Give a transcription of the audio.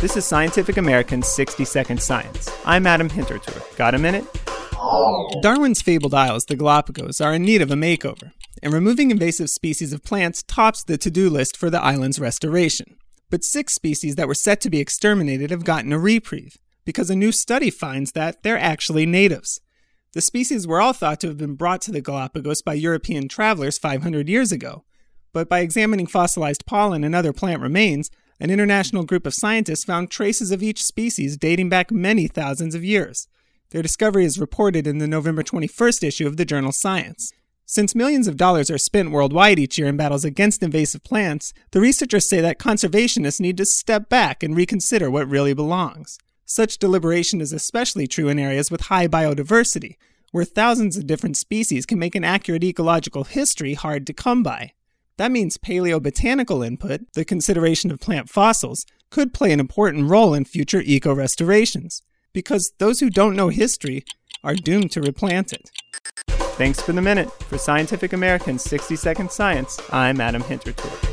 This is Scientific American's 60-Second Science. I'm Adam Hintertour. Got a minute? Darwin's fabled isles, the Galapagos, are in need of a makeover, and removing invasive species of plants tops the to-do list for the island's restoration. But 6 species that were set to be exterminated have gotten a reprieve, because a new study finds that they're actually natives. The species were all thought to have been brought to the Galapagos by European travelers 500 years ago, but by examining fossilized pollen and other plant remains, an international group of scientists found traces of each species dating back many thousands of years. Their discovery is reported in the November 21st issue of the journal Science. Since millions of dollars are spent worldwide each year in battles against invasive plants, the researchers say that conservationists need to step back and reconsider what really belongs. Such deliberation is especially true in areas with high biodiversity, where thousands of different species can make an accurate ecological history hard to come by. That means paleobotanical input, the consideration of plant fossils, could play an important role in future eco-restorations, because those who don't know history are doomed to replant it. Thanks for the minute. For Scientific American's 60-Second Science, I'm Adam Hintertour.